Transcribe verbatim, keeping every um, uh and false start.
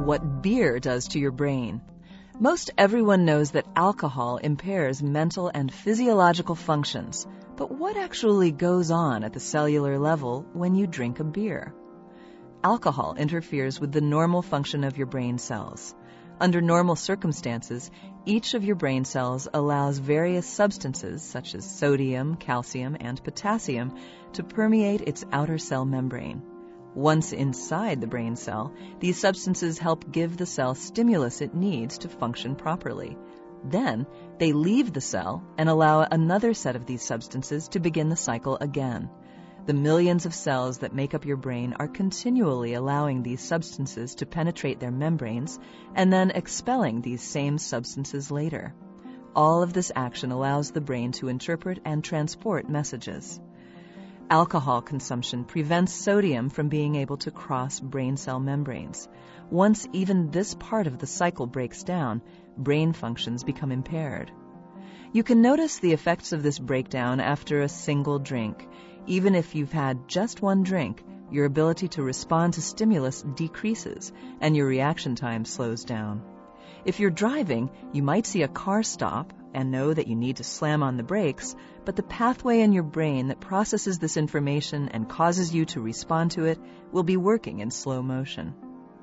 what beer does to your brain. Most everyone knows that alcohol impairs mental and physiological functions, but what actually goes on at the cellular level when you drink a beer? Alcohol interferes with the normal function of your brain cells. Under normal circumstances, each of your brain cells allows various substances, such as sodium, calcium, and potassium, to permeate its outer cell membrane. Once inside the brain cell, these substances help give the cell stimulus it needs to function properly. Then, they leave the cell and allow another set of these substances to begin the cycle again. The millions of cells that make up your brain are continually allowing these substances to penetrate their membranes and then expelling these same substances later. All of this action allows the brain to interpret and transport messages. Alcohol consumption prevents sodium from being able to cross brain cell membranes. Once even this part of the cycle breaks down, brain functions become impaired. You can notice the effects of this breakdown after a single drink. Even if you've had just one drink, your ability to respond to stimulus decreases and your reaction time slows down. If you're driving, you might see a car stop and know that you need to slam on the brakes, but the pathway in your brain that processes this information and causes you to respond to it will be working in slow motion.